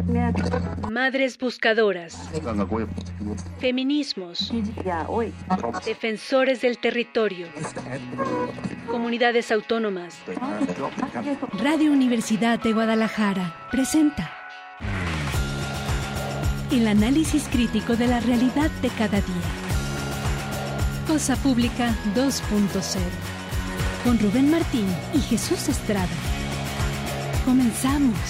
Madres buscadoras, feminismos, defensores del territorio, comunidades autónomas. Radio Universidad de Guadalajara presenta el análisis crítico de la realidad de cada día. Cosa Pública 2.0 con Rubén Martín y Jesús Estrada. Comenzamos.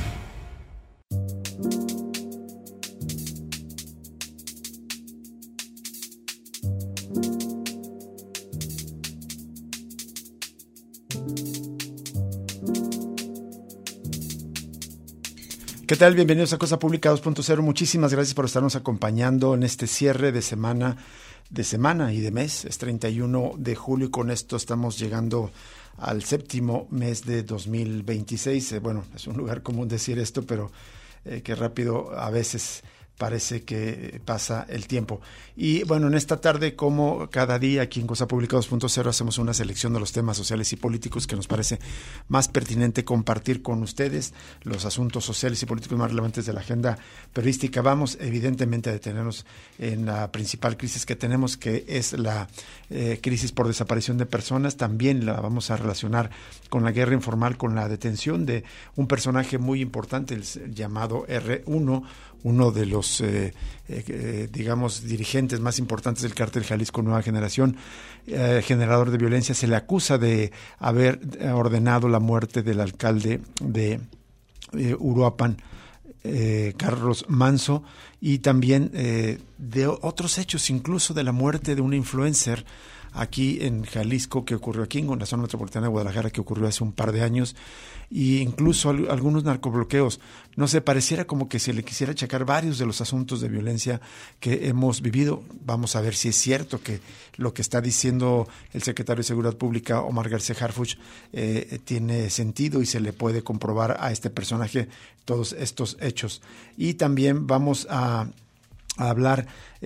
¿Qué tal? Bienvenidos a Cosa Pública 2.0. Muchísimas gracias por estarnos acompañando en este cierre de semana y de mes. Es 31 de julio y con esto estamos llegando al séptimo mes de 2026. Bueno, es un lugar común decir esto, pero que rápido a veces parece que pasa el tiempo. Y bueno, en esta tarde, como cada día aquí en Cosa Pública 2.0, hacemos una selección de los temas sociales y políticos que nos parece más pertinente compartir con ustedes, los asuntos sociales y políticos más relevantes de la agenda periodística. Vamos evidentemente a detenernos en la principal crisis que tenemos, que es la crisis por desaparición de personas. También la vamos a relacionar con la guerra informal, con la detención de un personaje muy importante, el llamado R1, uno de los, digamos, dirigentes más importantes del cártel Jalisco Nueva Generación, generador de violencia. Se le acusa de haber ordenado la muerte del alcalde de Uruapan, Carlos Manso, y también de otros hechos, incluso de la muerte de una influencer aquí en Jalisco, que ocurrió aquí en la zona metropolitana de Guadalajara, que ocurrió hace un par de años, y incluso algunos narcobloqueos. No sé, pareciera como que se le quisiera achacar varios de los asuntos de violencia que hemos vivido. Vamos a ver si es cierto que lo que está diciendo el secretario de Seguridad Pública, Omar García Harfuch, tiene sentido y se le puede comprobar a este personaje todos estos hechos. Y también vamos a hablar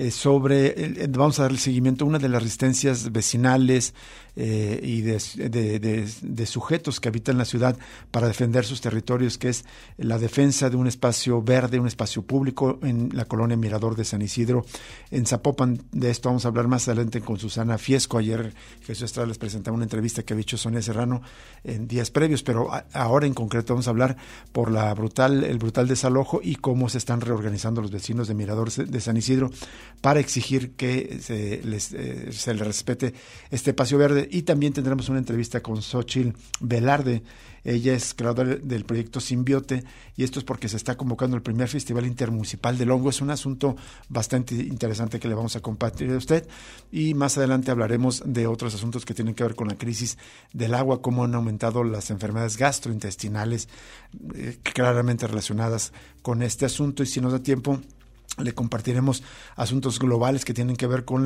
vamos a dar el seguimiento a una de las resistencias vecinales y de sujetos que habitan la ciudad para defender sus territorios, que es la defensa de un espacio verde, un espacio público en la colonia Mirador de San Isidro, en Zapopan. De esto vamos a hablar más adelante con Susana Fiesco. Ayer Jesús Estrada les presentaba una entrevista que había hecho Sonia Serrano en días previos, pero ahora en concreto vamos a hablar por el brutal desalojo y cómo se están reorganizando los vecinos de Mirador de San Isidro para exigir que se les respete este espacio verde. Y también tendremos una entrevista con Xochitl Velarde. Ella es creadora del proyecto Simbiote, y esto es porque se está convocando el primer Festival Intermunicipal del Hongo. Es un asunto bastante interesante que le vamos a compartir a usted, y más adelante hablaremos de otros asuntos que tienen que ver con la crisis del agua, cómo han aumentado las enfermedades gastrointestinales, claramente relacionadas con este asunto. Y si nos da tiempo, le compartiremos asuntos globales que tienen que ver con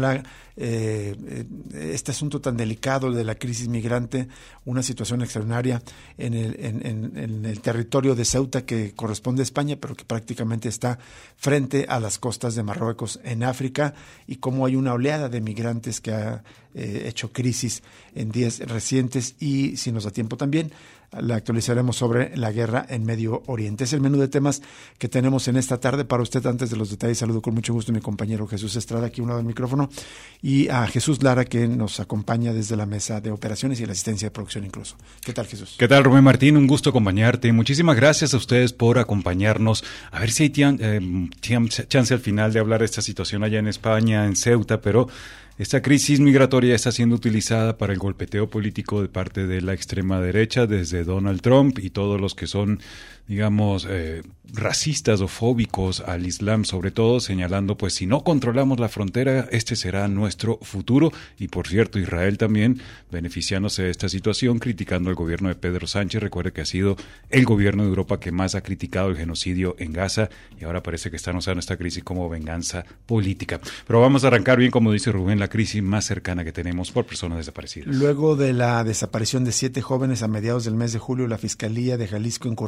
este asunto tan delicado de la crisis migrante, una situación extraordinaria en el territorio de Ceuta, que corresponde a España, pero que prácticamente está frente a las costas de Marruecos en África, y cómo hay una oleada de migrantes que ha hecho crisis en días recientes. Y si nos da tiempo también, la actualizaremos sobre la guerra en Medio Oriente. Es el menú de temas que tenemos en esta tarde para usted. Antes de los detalles, saludo con mucho gusto a mi compañero Jesús Estrada, aquí a un lado del micrófono, y a Jesús Lara, que nos acompaña desde la mesa de operaciones y la asistencia de producción incluso. ¿Qué tal, Jesús? ¿Qué tal, Rubén Martín? Un gusto acompañarte. Muchísimas gracias a ustedes por acompañarnos. A ver si hay chance al final de hablar de esta situación allá en España, en Ceuta, pero esta crisis migratoria está siendo utilizada para el golpeteo político de parte de la extrema derecha, desde Donald Trump y todos los que son, digamos, racistas o fóbicos al Islam, sobre todo, señalando, pues, si no controlamos la frontera, este será nuestro futuro. Y por cierto, Israel también beneficiándose de esta situación, criticando al gobierno de Pedro Sánchez. Recuerde que ha sido el gobierno de Europa que más ha criticado el genocidio en Gaza, y ahora parece que están usando esta crisis como venganza política. Pero vamos a arrancar bien, como dice Rubén, la crisis más cercana que tenemos por personas desaparecidas. Luego de la desaparición de 7 jóvenes a mediados del mes de julio, la Fiscalía de Jalisco, en coordinación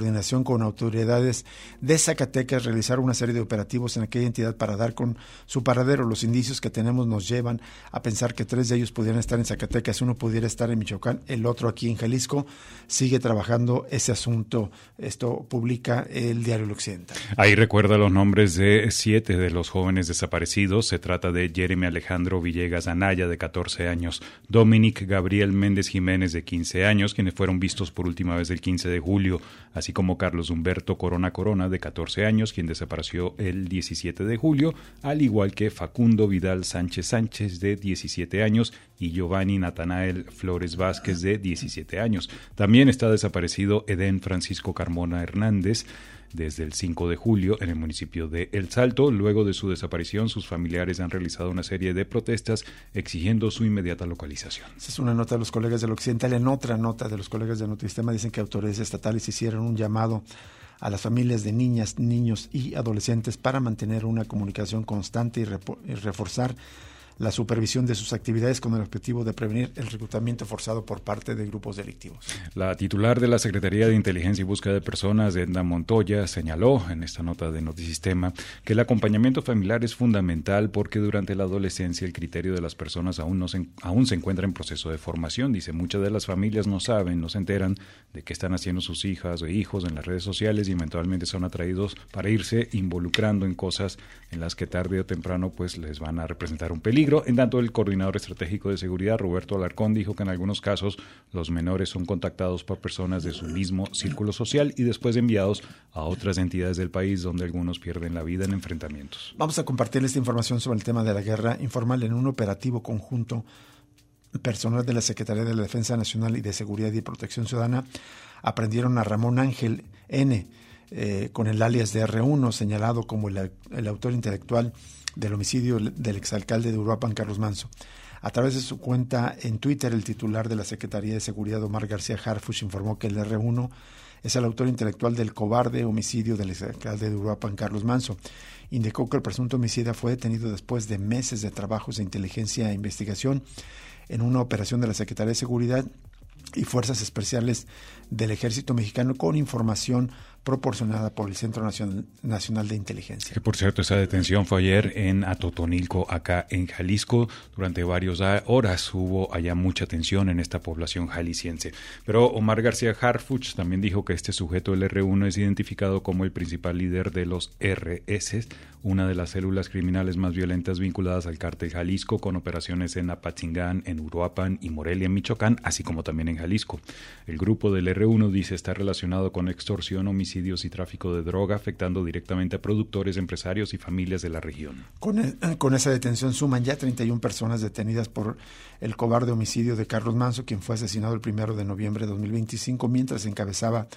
con autoridades de Zacatecas realizaron una serie de operativos en aquella entidad para dar con su paradero. Los indicios que tenemos nos llevan a pensar que 3 de ellos pudieran estar en Zacatecas, uno pudiera estar en Michoacán, el otro aquí en Jalisco. Sigue trabajando ese asunto. Esto publica el diario El Occidental. Ahí recuerda los nombres de 7 de los jóvenes desaparecidos. Se trata de Jeremy Alejandro Villegas Anaya, de 14 años, Dominic Gabriel Méndez Jiménez, de 15 años, quienes fueron vistos por última vez el 15 de julio, así como Carlos Humberto Corona, de 14 años, quien desapareció el 17 de julio, al igual que Facundo Vidal Sánchez, de 17 años, y Giovanni Natanael Flores Vázquez, de 17 años. También está desaparecido Edén Francisco Carmona Hernández, desde el 5 de julio en el municipio de El Salto. Luego de su desaparición, sus familiares han realizado una serie de protestas exigiendo su inmediata localización. Esa es una nota de los colegas del Occidental. En otra nota de los colegas de Notisistema dicen que autoridades estatales hicieron un llamado a las familias de niñas, niños y adolescentes para mantener una comunicación constante y reforzar la supervisión de sus actividades con el objetivo de prevenir el reclutamiento forzado por parte de grupos delictivos. La titular de la Secretaría de Inteligencia y Búsqueda de Personas, Edna Montoya, señaló en esta nota de Notisistema que el acompañamiento familiar es fundamental porque durante la adolescencia el criterio de las personas aún se encuentra en proceso de formación. Dice, muchas de las familias no saben, no se enteran de qué están haciendo sus hijas o hijos en las redes sociales y eventualmente son atraídos para irse involucrando en cosas en las que tarde o temprano pues les van a representar un peligro. En tanto, el coordinador estratégico de seguridad, Roberto Alarcón, dijo que en algunos casos los menores son contactados por personas de su mismo círculo social y después enviados a otras entidades del país donde algunos pierden la vida en enfrentamientos. Vamos a compartir esta información sobre el tema de la guerra informal en un operativo conjunto. Personal de la Secretaría de la Defensa Nacional y de Seguridad y Protección Ciudadana aprendieron a Ramón Ángel N., con el alias de R1, señalado como el autor intelectual del homicidio del exalcalde de Uruapan, Carlos Manso. A través de su cuenta en Twitter, el titular de la Secretaría de Seguridad, Omar García Harfuch, informó que el R1 es el autor intelectual del cobarde homicidio del exalcalde de Uruapan, Carlos Manso. Indicó que el presunto homicida fue detenido después de meses de trabajos de inteligencia e investigación en una operación de la Secretaría de Seguridad y Fuerzas Especiales del Ejército Mexicano con información proporcionada por el Centro Nacional de Inteligencia. Que por cierto, esa detención fue ayer en Atotonilco, acá en Jalisco. Durante varias horas hubo allá mucha tensión en esta población jalisciense. Pero Omar García Harfuch también dijo que este sujeto, el R1, es identificado como el principal líder de los RS, una de las células criminales más violentas vinculadas al cártel Jalisco, con operaciones en Apatzingán, en Uruapan y Morelia, en Michoacán, así como también en Jalisco. El grupo del R1 dice estar relacionado con extorsión, homicidios y tráfico de droga, afectando directamente a productores, empresarios y familias de la región. Con esa detención suman ya 31 personas detenidas por el cobarde homicidio de Carlos Manso, quien fue asesinado el 1 de noviembre de 2025 mientras encabezaba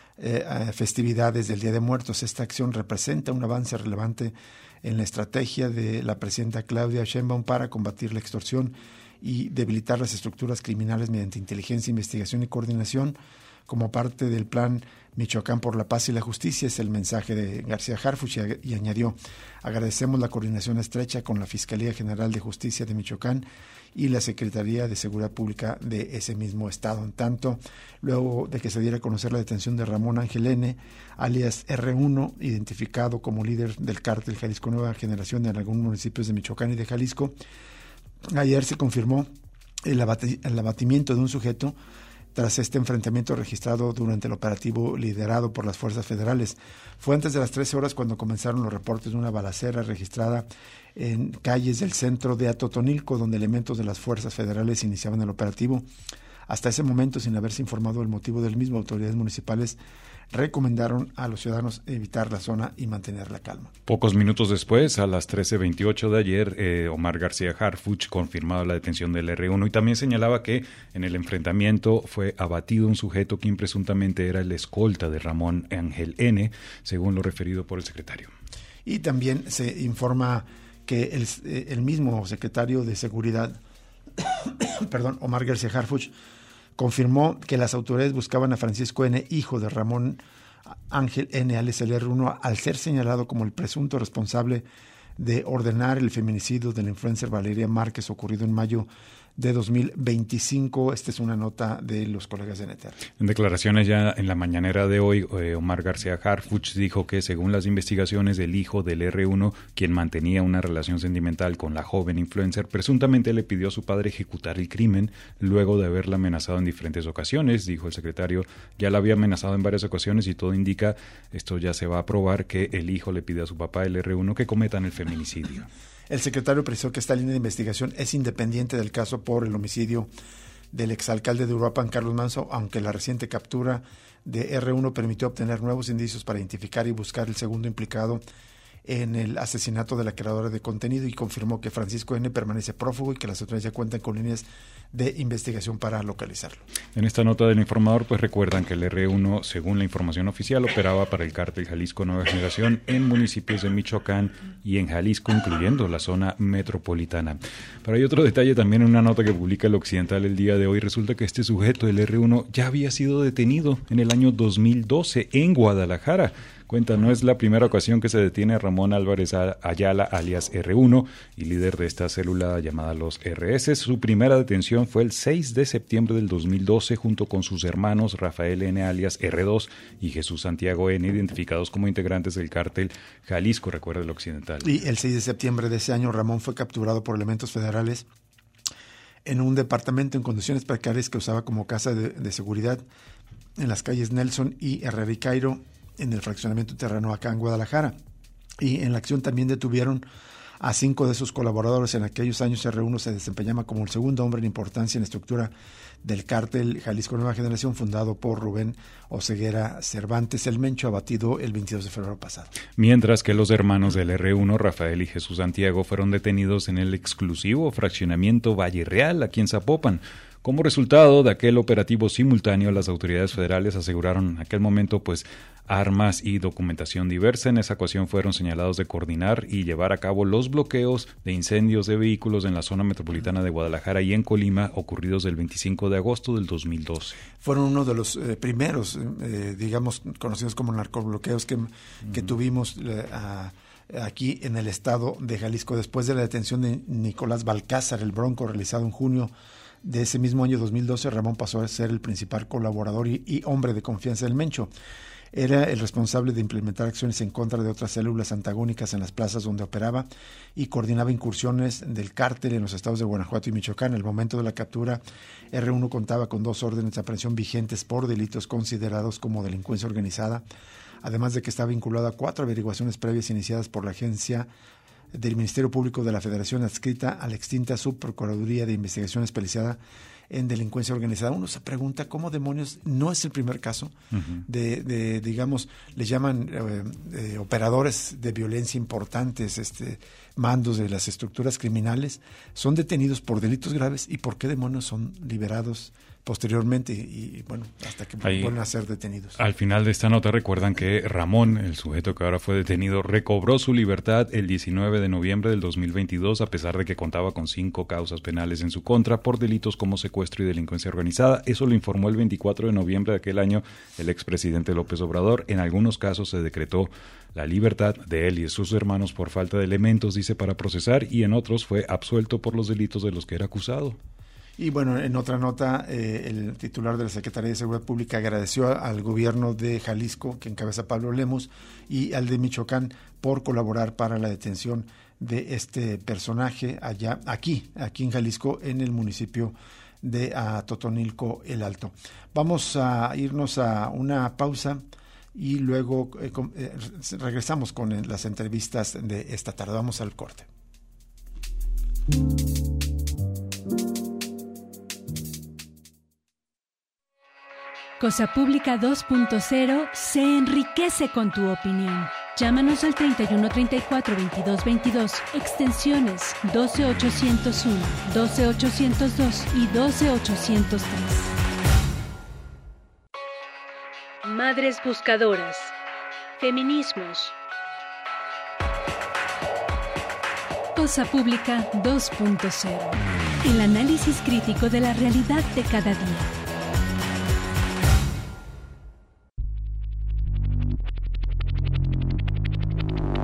festividades del Día de Muertos. Esta acción representa un avance relevante en la estrategia de la presidenta Claudia Sheinbaum para combatir la extorsión y debilitar las estructuras criminales mediante inteligencia, investigación y coordinación como parte del plan Michoacán por la Paz y la Justicia. Es el mensaje de García Harfuch y añadió: agradecemos la coordinación estrecha con la Fiscalía General de Justicia de Michoacán y la Secretaría de Seguridad Pública de ese mismo estado. En tanto, luego de que se diera a conocer la detención de Ramón Ángel N., alias R1, identificado como líder del cártel Jalisco Nueva Generación en algunos municipios de Michoacán y de Jalisco, ayer se confirmó el abatimiento de un sujeto tras este enfrentamiento registrado durante el operativo liderado por las fuerzas federales. Fue antes de las 13 horas cuando comenzaron los reportes de una balacera registrada en calles del centro de Atotonilco, donde elementos de las fuerzas federales iniciaban el operativo. Hasta ese momento, sin haberse informado del motivo del mismo, autoridades municipales recomendaron a los ciudadanos evitar la zona y mantener la calma. Pocos minutos después, a las 13:28 de ayer, Omar García Harfuch confirmaba la detención del R1 y también señalaba que en el enfrentamiento fue abatido un sujeto quien presuntamente era el escolta de Ramón Ángel N., según lo referido por el secretario. Y también se informa que el mismo secretario de Seguridad, Omar García Harfuch, confirmó que las autoridades buscaban a Francisco N., hijo de Ramón Ángel N., alias el R1, al ser señalado como el presunto responsable de ordenar el feminicidio de la influencer Valeria Márquez, ocurrido en mayo de 2025. Esta es una nota de los colegas de NTR. En declaraciones ya en la mañanera de hoy, Omar García Harfuch dijo que según las investigaciones, el hijo del R1, quien mantenía una relación sentimental con la joven influencer, presuntamente le pidió a su padre ejecutar el crimen luego de haberla amenazado en diferentes ocasiones. Dijo el secretario, ya la había amenazado en varias ocasiones y todo indica, esto ya se va a probar, que el hijo le pide a su papá, el R1, que cometan el feminicidio. El secretario precisó que esta línea de investigación es independiente del caso por el homicidio del exalcalde de Uruapan, Carlos Manso, aunque la reciente captura de R1 permitió obtener nuevos indicios para identificar y buscar el segundo implicado en el asesinato de la creadora de contenido, y confirmó que Francisco N. permanece prófugo y que las autoridades ya cuentan con líneas de investigación para localizarlo. En esta nota del informador, pues recuerdan que el R1, según la información oficial, operaba para el cártel Jalisco Nueva Generación en municipios de Michoacán y en Jalisco, incluyendo la zona metropolitana. Pero hay otro detalle también en una nota que publica El Occidental el día de hoy. Resulta que este sujeto, el R1, ya había sido detenido en el año 2012 en Guadalajara. Cuenta, no es la primera ocasión que se detiene a Ramón Álvarez Ayala, alias R1, y líder de esta célula llamada los RS. Su primera detención fue el 6 de septiembre del 2012, junto con sus hermanos Rafael N., alias R2, y Jesús Santiago N., identificados como integrantes del cártel Jalisco, recuerda El Occidental. Y el 6 de septiembre de ese año, Ramón fue capturado por elementos federales en un departamento en condiciones precarias que usaba como casa de seguridad en las calles Nelson y Herrera y Cairo, en el fraccionamiento terreno acá en Guadalajara. Y en la acción también detuvieron a 5 de sus colaboradores. En aquellos años R1 se desempeñaba como el segundo hombre en importancia en la estructura del cártel Jalisco Nueva Generación, fundado por Rubén Oseguera Cervantes, el Mencho, abatido el 22 de febrero pasado. Mientras que los hermanos del R1, Rafael y Jesús Santiago, fueron detenidos en el exclusivo fraccionamiento Valle Real, aquí en Zapopan. Como resultado de aquel operativo simultáneo, las autoridades federales aseguraron en aquel momento armas y documentación diversa. En esa ocasión fueron señalados de coordinar y llevar a cabo los bloqueos de incendios de vehículos en la zona metropolitana de Guadalajara y en Colima, ocurridos el 25 de agosto del 2012. Fueron uno de los primeros, digamos, conocidos como narcobloqueos que tuvimos aquí en el estado de Jalisco, después de la detención de Nicolás Balcázar, el Bronco, realizado en junio de ese mismo año 2012. Ramón pasó a ser el principal colaborador y hombre de confianza del Mencho. Era el responsable de implementar acciones en contra de otras células antagónicas en las plazas donde operaba y coordinaba incursiones del cártel en los estados de Guanajuato y Michoacán. Al momento de la captura, R1 contaba con 2 órdenes de aprehensión vigentes por delitos considerados como delincuencia organizada, además de que está vinculado a 4 averiguaciones previas iniciadas por la agencia del Ministerio Público de la Federación, adscrita a la extinta Subprocuraduría de Investigación Especializada en Delincuencia Organizada. Uno se pregunta cómo demonios, no es el primer caso de digamos, les llaman operadores de violencia importantes, mandos de las estructuras criminales, son detenidos por delitos graves, y por qué demonios son liberados posteriormente y bueno, hasta que vuelven a ser detenidos. Al final de esta nota recuerdan que Ramón, el sujeto que ahora fue detenido, recobró su libertad el 19 de noviembre del 2022, a pesar de que contaba con 5 causas penales en su contra por delitos como secuestro y delincuencia organizada. Eso lo informó el 24 de noviembre de aquel año el expresidente López Obrador. En algunos casos se decretó la libertad de él y de sus hermanos por falta de elementos, dice, para procesar, y en otros fue absuelto por los delitos de los que era acusado. Y bueno, en otra nota, el titular de la Secretaría de Seguridad Pública agradeció al gobierno de Jalisco, que encabeza Pablo Lemos, y al de Michoacán por colaborar para la detención de este personaje aquí en Jalisco, en el municipio de Totonilco el Alto. Vamos a irnos a una pausa y luego regresamos con las entrevistas de esta tarde. Vamos al corte. Cosa Pública 2.0 se enriquece con tu opinión. Llámanos al 31 34 22 22, extensiones 12801, 12802 y 12803. Madres buscadoras. Feminismos. Cosa Pública 2.0. El análisis crítico de la realidad de cada día.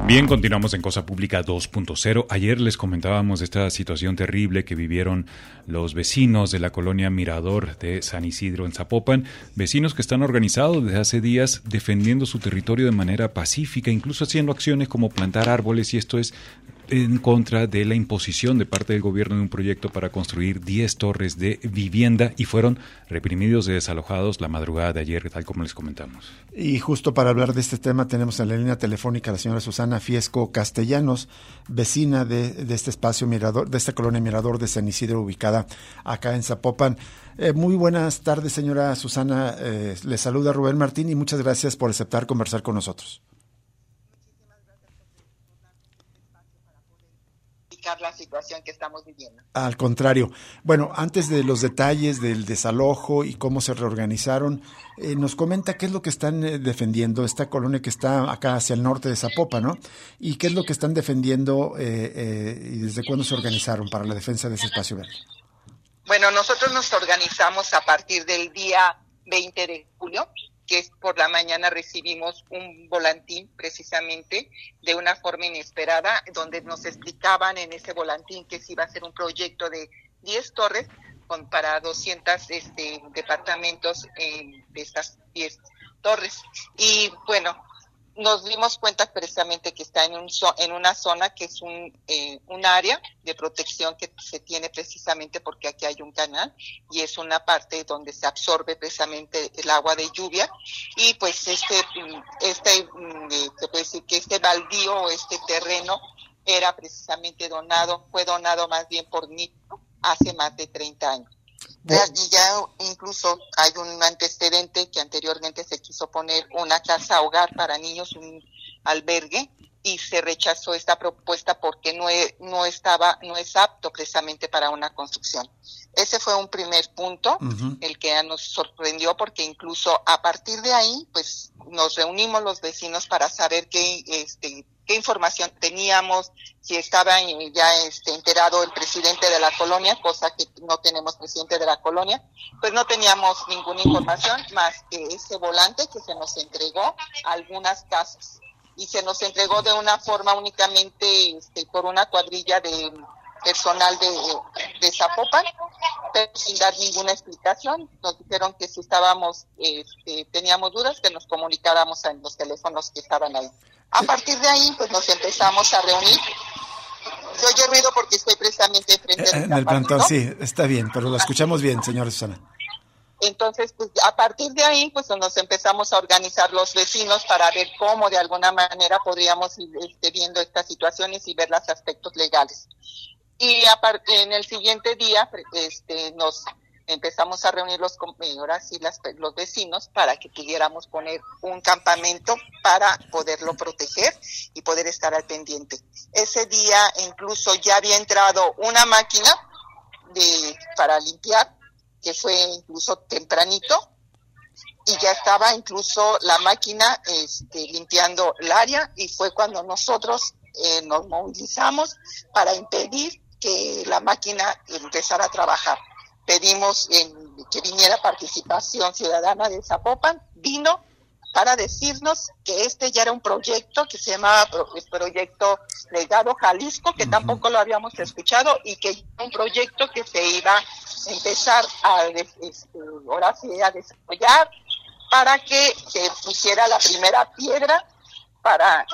Bien, continuamos en Cosa Pública 2.0. Ayer les comentábamos de esta situación terrible que vivieron los vecinos de la colonia Mirador de San Isidro en Zapopan, vecinos que están organizados desde hace días defendiendo su territorio de manera pacífica, incluso haciendo acciones como plantar árboles, y esto es en contra de la imposición de parte del gobierno de un proyecto para construir 10 torres de vivienda, y fueron reprimidos y desalojados la madrugada de ayer, tal como les comentamos. Y justo para hablar de este tema tenemos en la línea telefónica a la señora Susana Fiesco Castellanos, vecina de este espacio Mirador, de esta colonia Mirador de San Isidro, ubicada acá en Zapopan. Muy buenas tardes, señora Susana. Le saluda Rubén Martín y muchas gracias por aceptar conversar con nosotros. La situación que estamos viviendo. Al contrario. Bueno, antes de los detalles del desalojo y cómo se reorganizaron, nos comenta qué es lo que están defendiendo esta colonia que está acá hacia el norte de Zapopan, ¿no? Y qué es lo que están defendiendo y desde cuándo se organizaron para la defensa de ese espacio verde. Bueno, nosotros nos organizamos a partir del día 20 de julio, que es por la mañana recibimos un volantín precisamente de una forma inesperada, donde nos explicaban en ese volantín que se iba a hacer un proyecto de 10 torres para 200 departamentos de estas 10 torres. Y bueno, nos dimos cuenta precisamente que está en una zona que es un área de protección que se tiene precisamente porque aquí hay un canal y es una parte donde se absorbe precisamente el agua de lluvia, y pues se puede decir que este baldío o este terreno era precisamente fue donado más bien por NITO hace más de 30 años. Y ya incluso hay un antecedente que anteriormente se quiso poner una casa hogar para niños, un albergue, y se rechazó esta propuesta porque no es apto precisamente para una construcción. Ese fue un primer punto, el que nos sorprendió, porque incluso a partir de ahí, pues nos reunimos los vecinos para saber qué información teníamos, si estaba ya enterado el presidente de la colonia, cosa que no tenemos presidente de la colonia, pues no teníamos ninguna información más que ese volante que se nos entregó a algunas casas. Y se nos entregó de una forma únicamente por una cuadrilla de personal de Zapopan, pero sin dar ninguna explicación. Nos dijeron que si teníamos dudas, que nos comunicáramos en los teléfonos que estaban ahí. A partir de ahí, pues nos empezamos a reunir. Yo oye ruido porque estoy precisamente enfrente en el plantón, sí, está bien, pero lo escuchamos bien, señora Susana. Entonces, pues a partir de ahí, pues nos empezamos a organizar los vecinos para ver cómo de alguna manera podríamos ir viendo estas situaciones y ver los aspectos legales. Y en el siguiente día, nos empezamos a reunir los vecinos para que pudiéramos poner un campamento para poderlo proteger y poder estar al pendiente. Ese día incluso ya había entrado una máquina para limpiar, que fue incluso tempranito, y ya estaba incluso la máquina limpiando el área, y fue cuando nosotros nos movilizamos para impedir que la máquina empezara a trabajar. Pedimos que viniera Participación Ciudadana de Zapopan, vino para decirnos que ya era un proyecto que se llamaba Proyecto Legado Jalisco, que tampoco lo habíamos escuchado, y que era un proyecto que se iba a empezar a desarrollar para que se pusiera la primera piedra para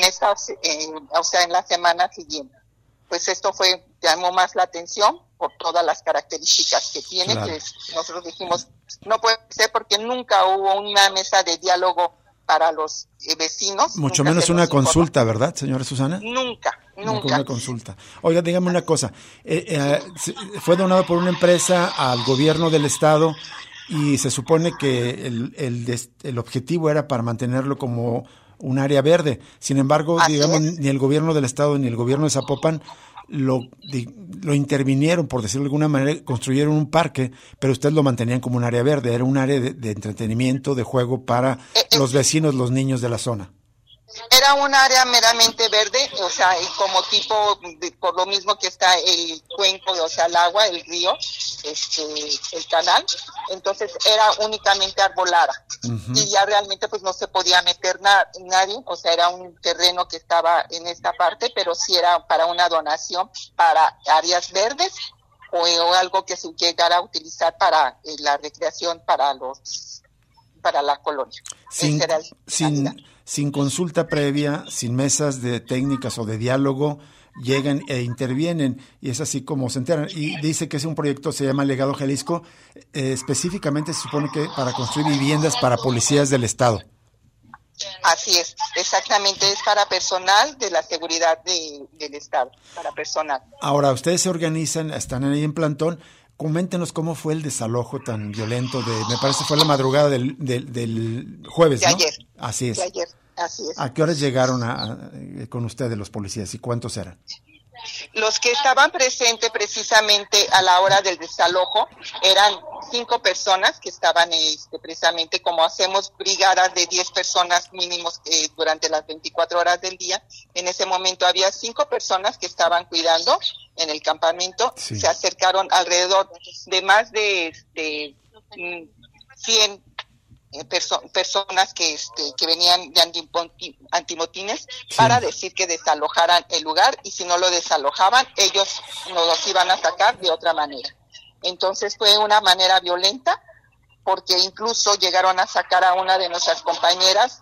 en la semana siguiente. Pues esto llamó más la atención por todas las características que tiene, claro. Que nosotros dijimos, no puede ser porque nunca hubo una mesa de diálogo para los vecinos. Mucho menos una consulta, ¿verdad, señora Susana? Nunca. Una consulta. Oiga, dígame una cosa, fue donado por una empresa al gobierno del estado y se supone que el objetivo era para mantenerlo como un área verde. Sin embargo, digamos, ni el gobierno del estado ni el gobierno de Zapopan lo intervinieron, por decirlo de alguna manera, construyeron un parque, pero ustedes lo mantenían como un área verde, era un área de entretenimiento, de juego para los vecinos, los niños de la zona. Era un área meramente verde, o sea, como tipo, por lo mismo que está el cuenco, o sea, el agua, el río, el canal, entonces era únicamente arbolada. Uh-huh. Y ya realmente pues no se podía meter nadie, o sea, era un terreno que estaba en esta parte, pero sí era para una donación para áreas verdes o algo que se llegara a utilizar para la recreación para la colonia. Sin consulta previa, sin mesas de técnicas o de diálogo, llegan e intervienen, y es así como se enteran. Y dice que es un proyecto, se llama Legado Jalisco, específicamente se supone que para construir viviendas para policías del Estado. Así es, exactamente, es para personal de la seguridad del Estado, para personal. Ahora, ustedes se organizan, están ahí en plantón. Coméntenos cómo fue el desalojo tan violento me parece fue la madrugada del jueves, de ¿no? Ayer. Así es. De ayer, así es. ¿A qué horas llegaron con ustedes los policías y cuántos eran? Los que estaban presentes precisamente a la hora del desalojo eran 5 personas que estaban precisamente, como hacemos brigadas de 10 personas mínimos durante las 24 horas del día. En ese momento había 5 personas que estaban cuidando en el campamento. Sí. Se acercaron alrededor de más de 100 personas que venían de antimotines, sí, para decir que desalojaran el lugar, y si no lo desalojaban ellos nos los iban a sacar de otra manera. Entonces fue una manera violenta, porque incluso llegaron a sacar a una de nuestras compañeras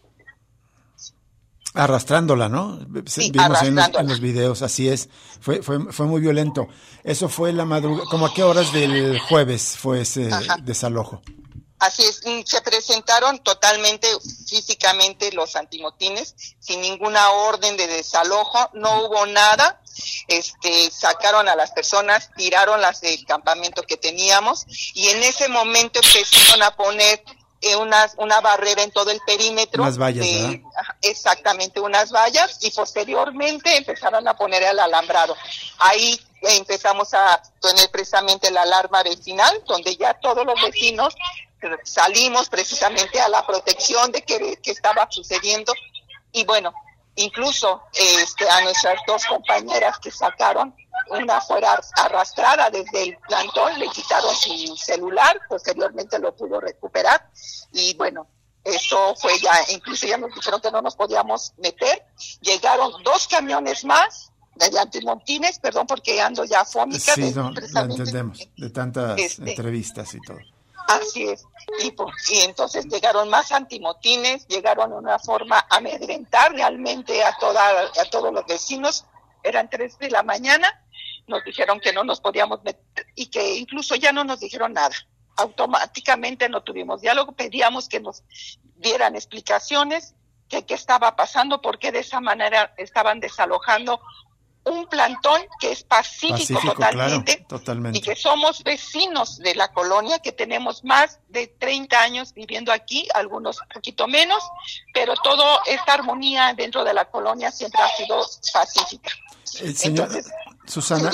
arrastrándola, ¿no? Sí, vimos arrastrándola. En los videos, así es. Fue muy violento. Eso fue la madrugada. ¿Cómo a qué horas del jueves fue ese desalojo? Así es, se presentaron totalmente físicamente los antimotines, sin ninguna orden de desalojo, no hubo nada, sacaron a las personas, tiraron las del campamento que teníamos, y en ese momento empezaron a poner una barrera en todo el perímetro. Unas vallas, ¿verdad? Exactamente, unas vallas, y posteriormente empezaron a poner el alambrado. Ahí empezamos a tener precisamente la alarma vecinal, donde ya todos los vecinos salimos precisamente a la protección de qué estaba sucediendo. Y bueno, incluso a nuestras 2 compañeras que sacaron, una fue arrastrada desde el plantón, le quitaron su celular, posteriormente lo pudo recuperar, y bueno, eso fue ya, incluso ya nos dijeron que no nos podíamos meter. Llegaron 2 camiones más de antimotines, perdón porque ando ya fónica. Sí, lo entendemos, de tantas entrevistas y todo. Así es, y entonces llegaron más antimotines, llegaron de una forma a amedrentar realmente a todos los vecinos. Eran 3 de la mañana, nos dijeron que no nos podíamos meter y que incluso ya no nos dijeron nada. Automáticamente no tuvimos diálogo, pedíamos que nos dieran explicaciones, qué estaba pasando, por qué de esa manera estaban desalojando un plantón que es pacífico totalmente, claro, totalmente, y que somos vecinos de la colonia, que tenemos más de 30 años viviendo aquí, algunos un poquito menos, pero toda esta armonía dentro de la colonia siempre ha sido pacífica. Entonces, Susana,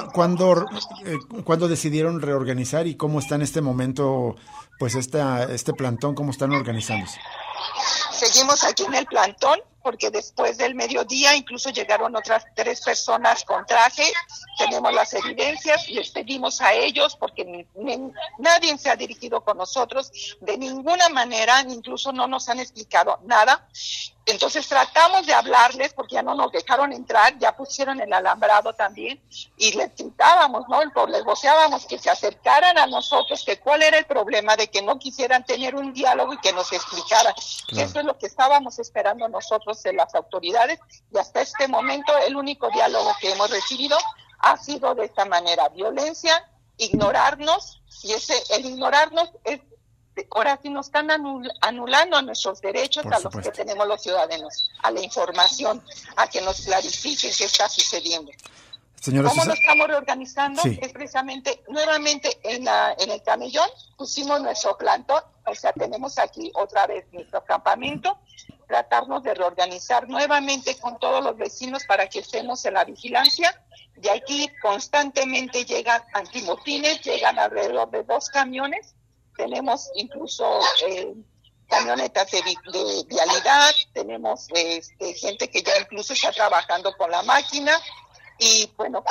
¿cuándo decidieron reorganizar y cómo está en este momento pues este plantón, cómo están organizándose? Seguimos aquí en el plantón, porque después del mediodía incluso llegaron otras 3 personas con traje. Tenemos las evidencias, les pedimos a ellos, porque nadie se ha dirigido con nosotros de ninguna manera, incluso no nos han explicado nada. Entonces tratamos de hablarles, porque ya no nos dejaron entrar, ya pusieron el alambrado también, y les gritábamos, ¿no? Les voceábamos que se acercaran a nosotros, que cuál era el problema de que no quisieran tener un diálogo y que nos explicaran. Claro. Eso es lo que estábamos esperando nosotros de las autoridades, y hasta este momento el único diálogo que hemos recibido ha sido de esta manera: violencia, ignorarnos, y el ignorarnos es, ahora sí nos están anulando a nuestros derechos, a los que tenemos los ciudadanos, a la información, a que nos clarifiquen qué está sucediendo. Señora ¿Cómo nos estamos reorganizando? Sí. Es precisamente, nuevamente en el camellón pusimos nuestro plantón, o sea, tenemos aquí otra vez nuestro campamento, tratarnos de reorganizar nuevamente con todos los vecinos para que estemos en la vigilancia. De aquí constantemente llegan antimotines, llegan alrededor de 2 camiones. Tenemos incluso camionetas de vialidad, tenemos gente que ya incluso está trabajando con la máquina, y bueno,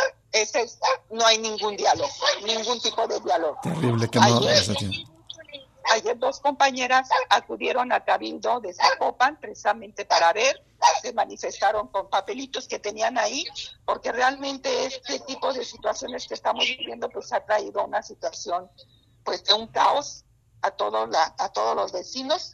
no hay ningún diálogo, ningún tipo de diálogo. Terrible que no se atiende. Ayer 2 compañeras acudieron a Cabildo de Zapopan precisamente para ver, se manifestaron con papelitos que tenían ahí, porque realmente este tipo de situaciones que estamos viviendo pues ha traído una situación pues de un caos a todos los vecinos.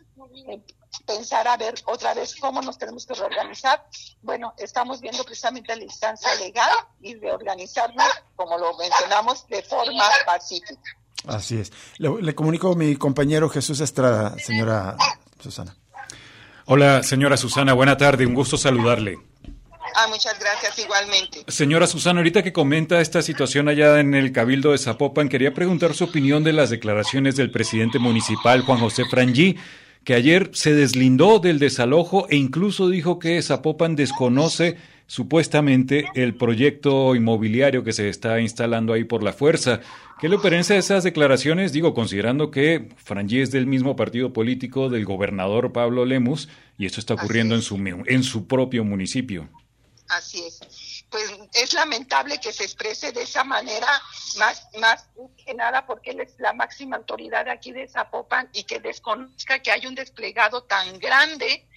Pensar a ver otra vez cómo nos tenemos que reorganizar. Bueno, estamos viendo precisamente la instancia legal y reorganizarnos, como lo mencionamos, de forma pacífica. Así es. Le comunico a mi compañero Jesús Estrada, señora Susana. Hola, señora Susana, buena tarde, un gusto saludarle. Muchas gracias, igualmente. Señora Susana, ahorita que comenta esta situación allá en el Cabildo de Zapopan, quería preguntar su opinión de las declaraciones del presidente municipal, Juan José Frangí, que ayer se deslindó del desalojo e incluso dijo que Zapopan desconoce supuestamente el proyecto inmobiliario que se está instalando ahí por la fuerza. ¿Qué le parece a esas declaraciones? Digo, considerando que Frangí es del mismo partido político del gobernador Pablo Lemus y esto está ocurriendo en su propio municipio. Así es. Pues es lamentable que se exprese de esa manera, más que nada porque él es la máxima autoridad aquí de Zapopan y que desconozca que hay un desplegado tan grande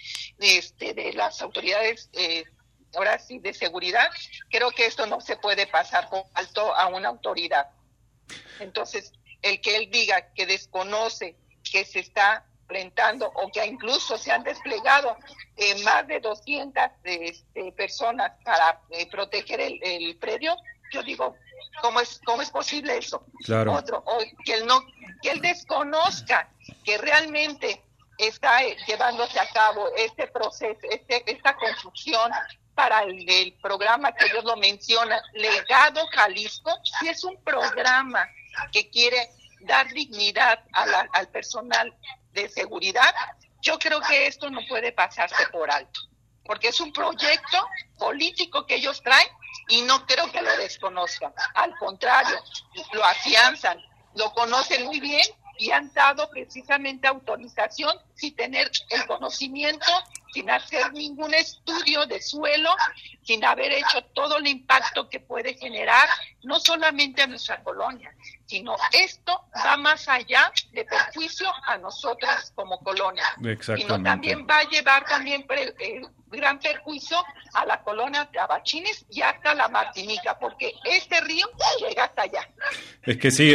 de las autoridades ahora sí de seguridad. Creo que esto no se puede pasar por alto a una autoridad. Entonces, el que él diga que desconoce que se está enfrentando o que incluso se han desplegado más de 200 personas para proteger el predio, yo digo, ¿cómo es posible eso? Claro. Otro, que él desconozca que realmente está llevándose a cabo este proceso, esta construcción para el programa que ellos lo mencionan, Legado Jalisco, sí es un programa que quiere dar dignidad al personal de seguridad. Yo creo que esto no puede pasarse por alto, porque es un proyecto político que ellos traen y no creo que lo desconozcan. Al contrario, lo afianzan, lo conocen muy bien y han dado precisamente autorización sin tener el conocimiento, sin hacer ningún estudio de suelo, sin haber hecho todo el impacto que puede generar, no solamente a nuestra colonia, sino esto va más allá de perjuicio a nosotras como colonia. Exactamente. Sino también va a llevar también gran perjuicio a la colonia Tabachines y hasta la Martinica, porque este río llega hasta allá. Es que sí,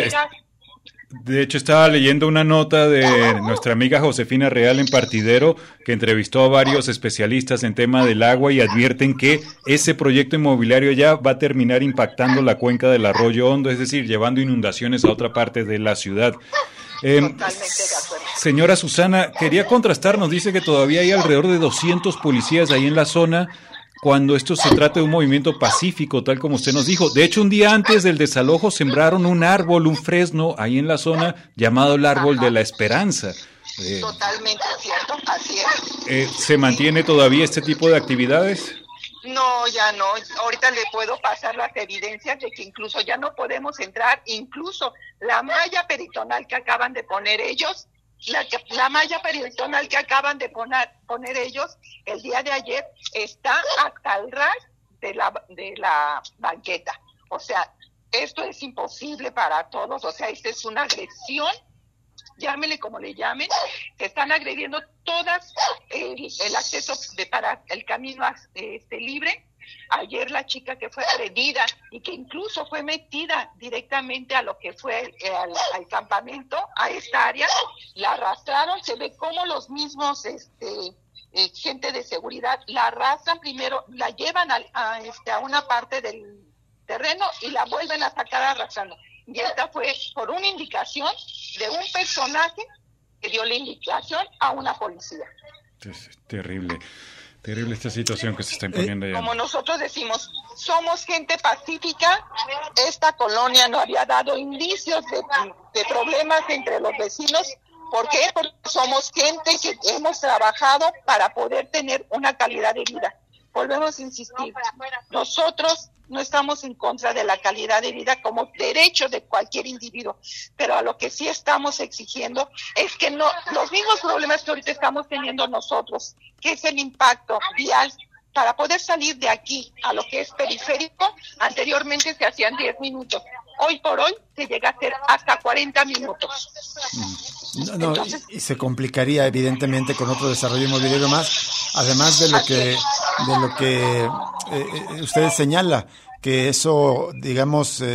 de hecho estaba leyendo una nota de nuestra amiga Josefina Real en Partidero, que entrevistó a varios especialistas en tema del agua y advierten que ese proyecto inmobiliario ya va a terminar impactando la cuenca del Arroyo Hondo, es decir, llevando inundaciones a otra parte de la ciudad. Totalmente de acuerdo. Señora Susana, quería contrastar, nos dice que todavía hay alrededor de 200 policías ahí en la zona, cuando esto se trata de un movimiento pacífico, tal como usted nos dijo. De hecho, un día antes del desalojo sembraron un árbol, un fresno, ahí en la zona, llamado el Árbol de la Esperanza. Totalmente cierto, así es. ¿Se mantiene todavía este tipo de actividades? No, ya no. Ahorita le puedo pasar las evidencias de que incluso ya no podemos entrar, incluso la malla peritonal que acaban de poner ellos, la malla peritonal que acaban de poner ellos el día de ayer está hasta el ras de la banqueta. O sea, esto es imposible para todos. O sea, esta es una agresión, llámele como le llamen, se están agrediendo todas el acceso para el camino libre. Ayer la chica que fue agredida y que incluso fue metida directamente a lo que fue al campamento, a esta área, la arrastraron. Se ve como los mismos gente de seguridad la arrastran primero, la llevan a una parte del terreno y la vuelven a sacar arrastrando. Y esta fue por una indicación de un personaje que dio la indicación a una policía. Es terrible. Terrible esta situación que se está imponiendo allá. Como nosotros decimos, somos gente pacífica. Esta colonia no había dado indicios de problemas entre los vecinos. ¿Por qué? Porque somos gente que hemos trabajado para poder tener una calidad de vida. volvemos a insistir, nosotros no estamos en contra de la calidad de vida como derecho de cualquier individuo, pero a lo que sí estamos exigiendo es que no los mismos problemas que ahorita estamos teniendo nosotros, que es el impacto vial, para poder salir de aquí a lo que es periférico, anteriormente se hacían 10 minutos. Hoy por hoy se llega a hacer hasta 40 minutos. Entonces, y se complicaría evidentemente con otro desarrollo inmobiliario más, además de lo que usted señala, que eso, digamos,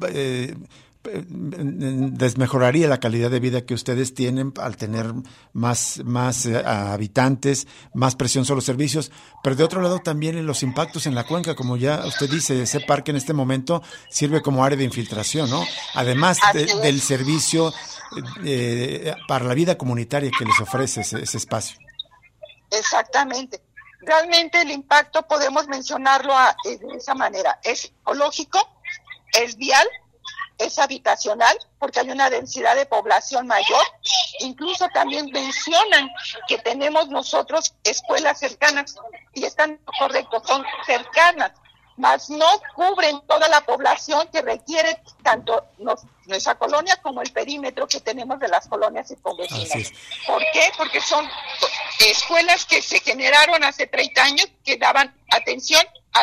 desmejoraría la calidad de vida que ustedes tienen al tener más habitantes, más presión sobre los servicios, pero de otro lado también en los impactos en la cuenca, como ya usted dice, ese parque en este momento sirve como área de infiltración, ¿no? Además del servicio para la vida comunitaria que les ofrece ese espacio. Exactamente. Realmente el impacto podemos mencionarlo de esa manera. Es ecológico, es vial, es habitacional, porque hay una densidad de población mayor. Incluso también mencionan que tenemos nosotros escuelas cercanas, y están correctos, son cercanas, mas no cubren toda la población que requiere tanto nuestra colonia como el perímetro que tenemos de las colonias circunvecinas. ¿Por qué? Porque son escuelas que se generaron hace 30 años que daban atención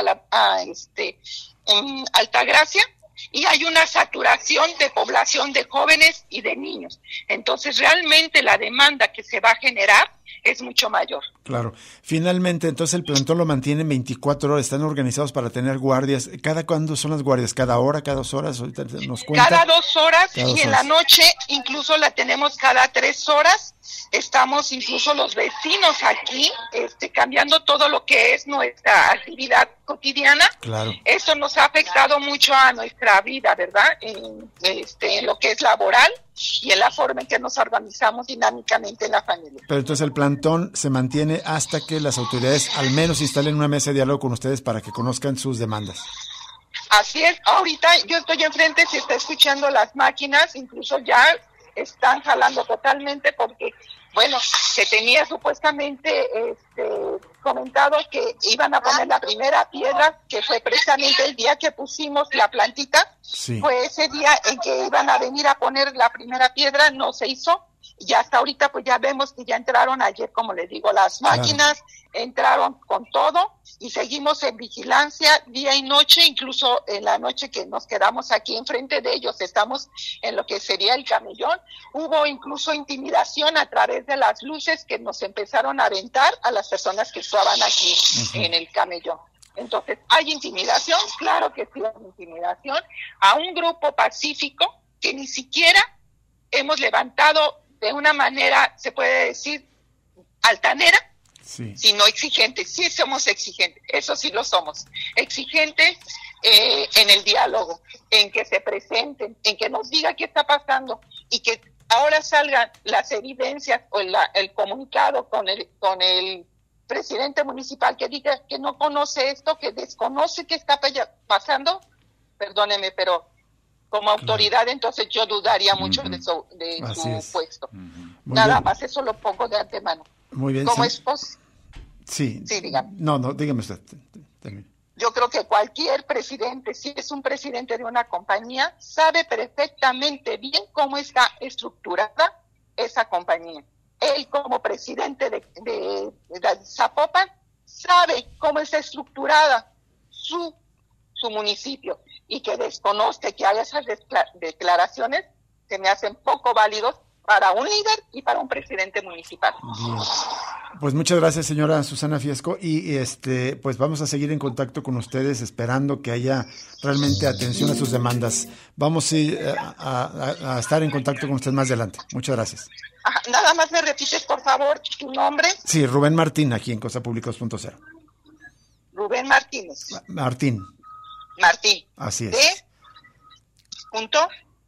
en Altagracia, y hay una saturación de población de jóvenes y de niños. Entonces, realmente la demanda que se va a generar es mucho mayor. Claro. Finalmente, entonces el plantón lo mantienen 24 horas. ¿Están organizados para tener guardias? ¿Cada cuándo son las guardias? ¿Cada hora? ¿Cada 2 horas? Ahorita nos cuenta. Cada 2 horas, y en la noche incluso la tenemos cada 3 horas. Estamos incluso los vecinos aquí cambiando todo lo que es nuestra actividad cotidiana. Claro. Eso nos ha afectado mucho a nuestra vida, ¿verdad? En lo que es laboral y en la forma en que nos organizamos dinámicamente en la familia. Pero entonces el plantón se mantiene hasta que las autoridades al menos instalen una mesa de diálogo con ustedes para que conozcan sus demandas. Así es. Ahorita yo estoy enfrente, se está escuchando las máquinas, incluso ya están jalando totalmente porque, bueno, se tenía supuestamente comentado que iban a poner la primera piedra, que fue precisamente el día que pusimos la plantita. Sí. Fue ese día en que iban a venir a poner la primera piedra, no se hizo, y hasta ahorita pues ya vemos que ya entraron ayer, como les digo, las máquinas, claro, entraron con todo, y seguimos en vigilancia día y noche, incluso en la noche que nos quedamos aquí enfrente de ellos, estamos en lo que sería el camellón. Hubo incluso intimidación a través de las luces que nos empezaron a aventar a las personas que estaban aquí en el camellón. Entonces, ¿hay intimidación? Claro que sí hay intimidación a un grupo pacífico que ni siquiera hemos levantado de una manera, se puede decir, altanera, sí, sino exigentes. Sí somos exigentes, eso sí lo somos. Exigentes en el diálogo, en que se presenten, en que nos diga qué está pasando y que ahora salgan las evidencias o el comunicado con el presidente municipal que diga que no conoce esto, que desconoce qué está pasando. Perdóneme, pero como autoridad, entonces yo dudaría mucho de su puesto. Nada bien. Más, eso lo pongo de antemano. Muy bien. Como esposa. Sí. Sí, dígame. No, dígame usted. Yo creo que cualquier presidente, si es un presidente de una compañía, sabe perfectamente bien cómo está estructurada esa compañía. Él, como presidente de Zapopan, sabe cómo está estructurada su municipio, y que desconozca, que haga esas declaraciones que me hacen poco válidos para un líder y para un presidente municipal. Bien. Pues muchas gracias, señora Susana Fiesco, y pues vamos a seguir en contacto con ustedes, esperando que haya realmente atención a sus demandas. Vamos a estar en contacto con usted más adelante. Muchas gracias. Ajá, nada más me repites, por favor, tu nombre. Sí, Rubén Martín, aquí en Cosapública 2.0. Rubén Martínez. Martín. Así es. ¿De? ¿Punto?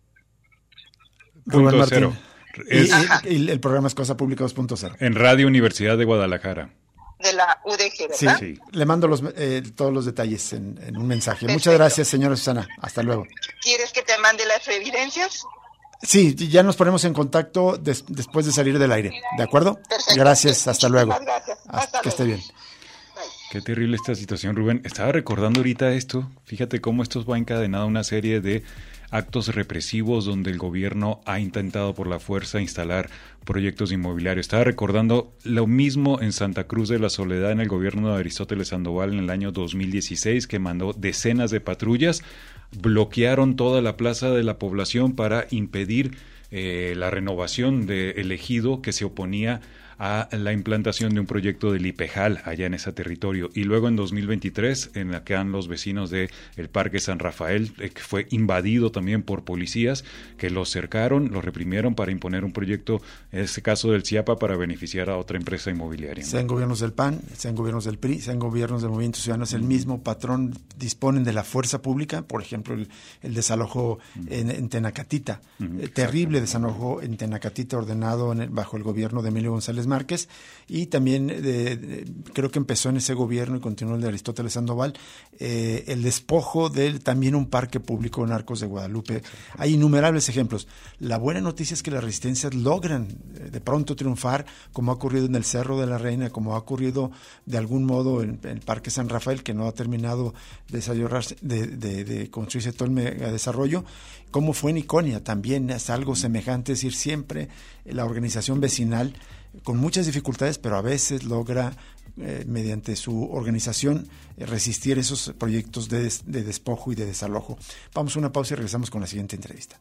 Rubén Martín. Cero. Y el programa es Cosa Pública 2.0. En Radio Universidad de Guadalajara. De la UDG, ¿verdad? Sí. Le mando todos los detalles en un mensaje. Perfecto. Muchas gracias, señora Susana. Hasta luego. ¿Quieres que te mande las evidencias? Sí, ya nos ponemos en contacto después de salir del aire. ¿De acuerdo? Perfecto. Gracias, hasta luego. Gracias. Hasta que luego. esté bien. Qué terrible esta situación, Rubén. Estaba recordando ahorita esto. Fíjate cómo esto va encadenado a una serie de actos represivos donde el gobierno ha intentado por la fuerza instalar proyectos inmobiliarios. Estaba recordando lo mismo en Santa Cruz de la Soledad, en el gobierno de Aristóteles Sandoval en el año 2016, que mandó decenas de patrullas, bloquearon toda la plaza de la población para impedir la renovación del ejido que se oponía a la implantación de un proyecto del IPEJAL allá en ese territorio. Y luego en 2023, en acá los vecinos del Parque San Rafael, que fue invadido también por policías que los cercaron, los reprimieron para imponer un proyecto, en este caso del CIAPA, para beneficiar a otra empresa inmobiliaria, ¿no? Sean gobiernos del PAN, sean gobiernos del PRI, sean gobiernos del Movimiento Ciudadano, es el mismo patrón, disponen de la fuerza pública, por ejemplo, el desalojo en Tenacatita, terrible desalojo en Tenacatita ordenado bajo el gobierno de Emilio González Márquez, y también creo que empezó en ese gobierno y continuó el de Aristóteles Sandoval, el despojo de también un parque público en Arcos de Guadalupe. Hay innumerables ejemplos. La buena noticia es que las resistencias logran de pronto triunfar, como ha ocurrido en el Cerro de la Reina, como ha ocurrido de algún modo en el Parque San Rafael, que no ha terminado de construirse todo el megadesarrollo, como fue en Iconia, también es algo semejante, es decir, siempre la organización vecinal, con muchas dificultades, pero a veces logra, mediante su organización, resistir esos proyectos de despojo y de desalojo. Vamos a una pausa y regresamos con la siguiente entrevista.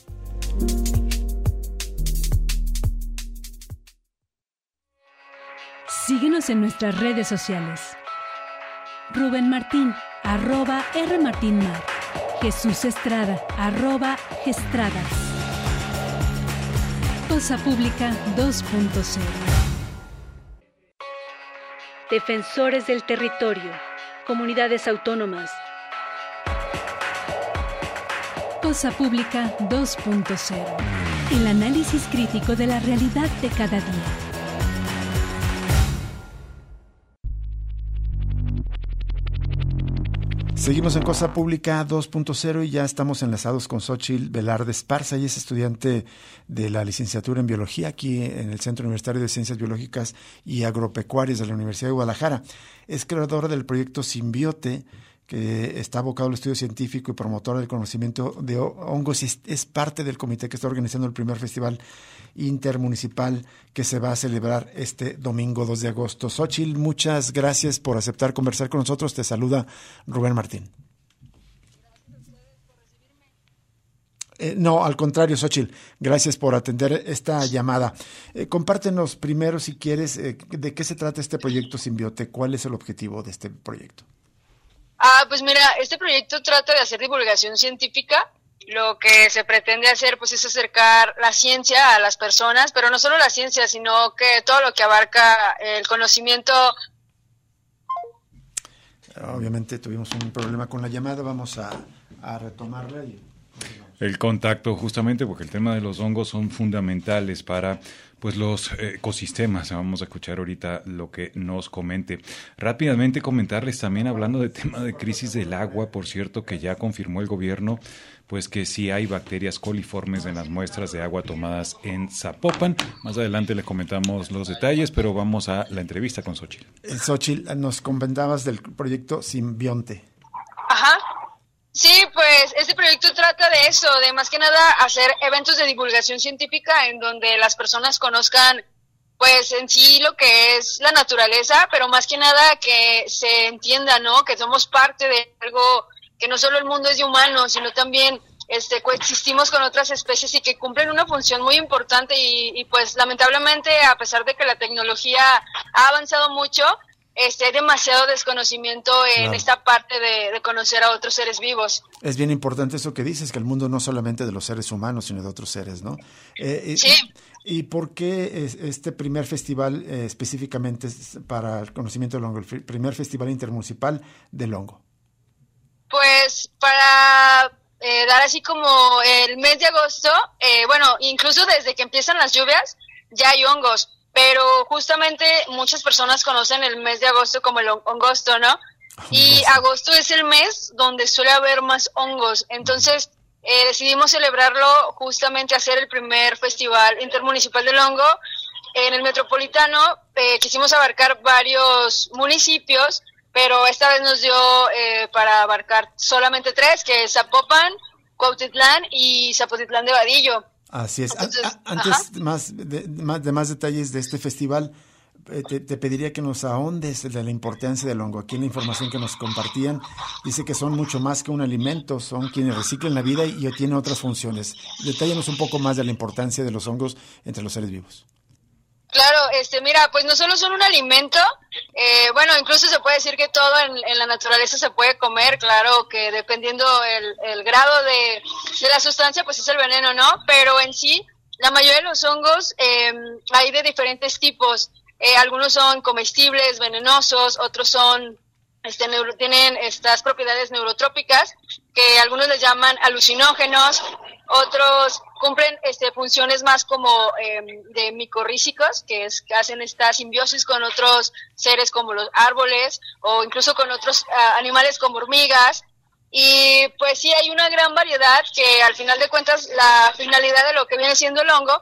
Síguenos en nuestras redes sociales. Rubén Martín, @rmartinmar. Jesús Estrada, @gestradas. Cosa Pública 2.0. Defensores del territorio, comunidades autónomas. Cosa Pública 2.0. El análisis crítico de la realidad de cada día. Seguimos en Cosa Pública 2.0 y ya estamos enlazados con Xóchitl Velarde Esparza. Ella es estudiante de la licenciatura en Biología aquí en el Centro Universitario de Ciencias Biológicas y Agropecuarias de la Universidad de Guadalajara. Es creadora del proyecto Simbiote, que está abocado al estudio científico y promotora del conocimiento de hongos, y es parte del comité que está organizando el primer festival intermunicipal que se va a celebrar este domingo 2 de agosto. Xóchitl, muchas gracias por aceptar conversar con nosotros. Te saluda Rubén Martín. No, al contrario, Xóchitl, gracias por atender esta llamada. Compártenos primero, si quieres, de qué se trata este proyecto Simbiote, cuál es el objetivo de este proyecto. Pues mira, este proyecto trata de hacer divulgación científica. Lo que se pretende hacer pues es acercar la ciencia a las personas, pero no solo la ciencia, sino que todo lo que abarca el conocimiento. Obviamente tuvimos un problema con la llamada, vamos a retomarla. El contacto, justamente porque el tema de los hongos son fundamentales para pues los ecosistemas. Vamos a escuchar ahorita lo que nos comente. Rápidamente comentarles también, hablando del tema de crisis del agua, por cierto, que ya confirmó el gobierno pues que sí hay bacterias coliformes en las muestras de agua tomadas en Zapopan. Más adelante le comentamos los detalles, pero vamos a la entrevista con Xóchitl. Xóchitl, nos comentabas del proyecto Simbionte. Ajá. Sí, pues este proyecto trata de eso, de más que nada hacer eventos de divulgación científica en donde las personas conozcan pues en sí lo que es la naturaleza, pero más que nada que se entienda, ¿no? Que somos parte de algo, que no solo el mundo es de humanos, sino también coexistimos con otras especies y que cumplen una función muy importante y pues lamentablemente, a pesar de que la tecnología ha avanzado mucho, hay demasiado desconocimiento en esta parte de conocer a otros seres vivos. Es bien importante eso que dices, que el mundo no solamente de los seres humanos, sino de otros seres, ¿no? Sí. ¿Y por qué este primer festival específicamente para el conocimiento del hongo, el primer festival intermunicipal del hongo? Pues para dar así como el mes de agosto, incluso desde que empiezan las lluvias ya hay hongos. Pero justamente muchas personas conocen el mes de agosto como el hongosto, ¿no? Y agosto es el mes donde suele haber más hongos. Entonces decidimos celebrarlo, justamente hacer el primer festival intermunicipal del hongo en el Metropolitano. Quisimos abarcar varios municipios pero esta vez nos dio para abarcar solamente 3, que es Zapopan, Cuautitlán y Zapotitlán de Vadillo. Así es. Entonces, Antes de más detalles de este festival, te pediría que nos ahondes de la importancia del hongo. Aquí en la información que nos compartían dice que son mucho más que un alimento, son quienes reciclan la vida y tienen otras funciones. Detállanos un poco más de la importancia de los hongos entre los seres vivos. Claro, mira, pues no solo son un alimento, bueno, incluso se puede decir que todo en la naturaleza se puede comer, claro que dependiendo el grado de la sustancia, pues es el veneno, ¿no? Pero en sí, la mayoría de los hongos hay de diferentes tipos. Algunos son comestibles, venenosos, otros son tienen estas propiedades neurotrópicas que algunos les llaman alucinógenos, otros cumplen funciones más como de micorrízicos, que hacen esta simbiosis con otros seres como los árboles o incluso con otros animales como hormigas. Y pues sí, hay una gran variedad que al final de cuentas la finalidad de lo que viene siendo el hongo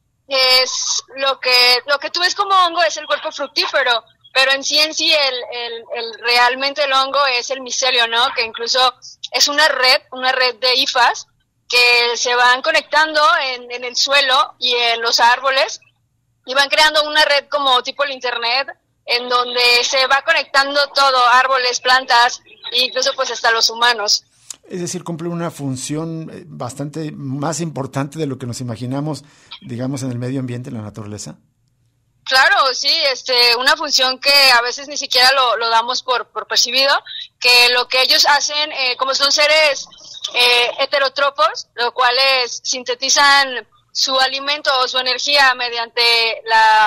es lo que tú ves como hongo es el cuerpo fructífero, pero en sí realmente el hongo es el micelio, ¿no? Que incluso es una red de hifas que se van conectando en el suelo y en los árboles y van creando una red como tipo el internet en donde se va conectando todo, árboles, plantas e incluso pues hasta los humanos. Es decir, cumple una función bastante más importante de lo que nos imaginamos, digamos, en el medio ambiente, en la naturaleza. Claro, sí, una función que a veces ni siquiera lo damos por percibido, que lo que ellos hacen, como son seres heterotropos, los cuales sintetizan su alimento o su energía mediante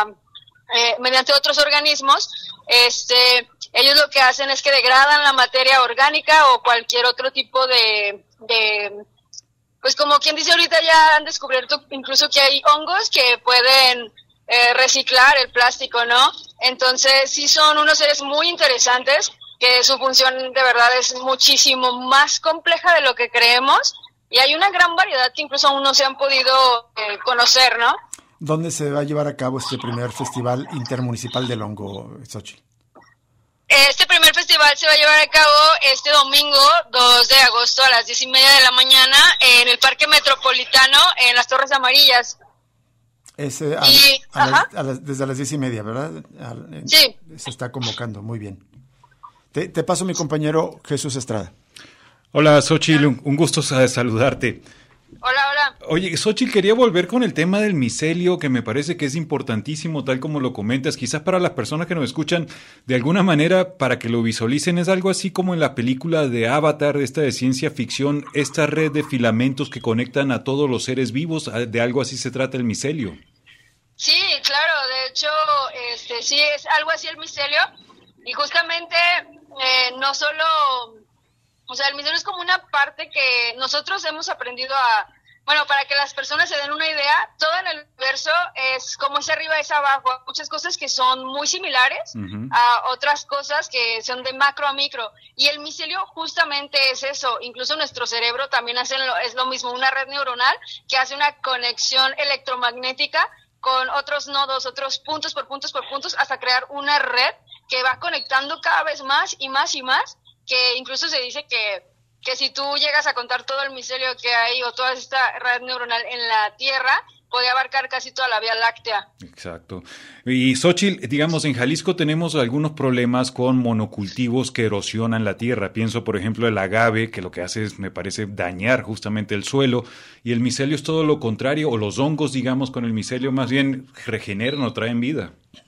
otros organismos, ellos lo que hacen es que degradan la materia orgánica o cualquier otro tipo de pues como quien dice ahorita ya han descubierto incluso que hay hongos que pueden reciclar el plástico, ¿no? Entonces sí son unos seres muy interesantes que su función de verdad es muchísimo más compleja de lo que creemos y hay una gran variedad que incluso aún no se han podido conocer, ¿no? ¿Dónde se va a llevar a cabo este primer festival intermunicipal del hongo, Xochitl? Este primer festival se va a llevar a cabo este domingo 2 de agosto a las 10:30 de la mañana en el Parque Metropolitano en las Torres Amarillas. Desde las 10:30, ¿verdad? Sí. Se está convocando, muy bien. Te paso mi compañero Jesús Estrada. Hola, Xochitl, un gusto saludarte. Hola. Oye, Xochitl, quería volver con el tema del micelio, que me parece que es importantísimo, tal como lo comentas. Quizás para las personas que nos escuchan, de alguna manera, para que lo visualicen, es algo así como en la película de Avatar, esta de ciencia ficción, esta red de filamentos que conectan a todos los seres vivos, de algo así se trata el micelio. Sí, claro, de hecho, sí es algo así el micelio, y justamente no solo... O sea, el micelio es como una parte que nosotros hemos aprendido bueno, para que las personas se den una idea, todo en el universo es como es arriba, es abajo. Hay muchas cosas que son muy similares a otras cosas que son de macro a micro. Y el micelio justamente es eso. Incluso nuestro cerebro también es lo mismo, una red neuronal que hace una conexión electromagnética con otros nodos, otros puntos por puntos, hasta crear una red que va conectando cada vez más y más y más, que incluso se dice que si tú llegas a contar todo el micelio que hay o toda esta red neuronal en la Tierra, puede abarcar casi toda la Vía Láctea. Exacto. Y Xochitl, digamos, en Jalisco tenemos algunos problemas con monocultivos que erosionan la tierra. Pienso, por ejemplo, el agave, que lo que hace es, me parece, dañar justamente el suelo, y el micelio es todo lo contrario, o los hongos, digamos, con el micelio más bien regeneran o traen vida.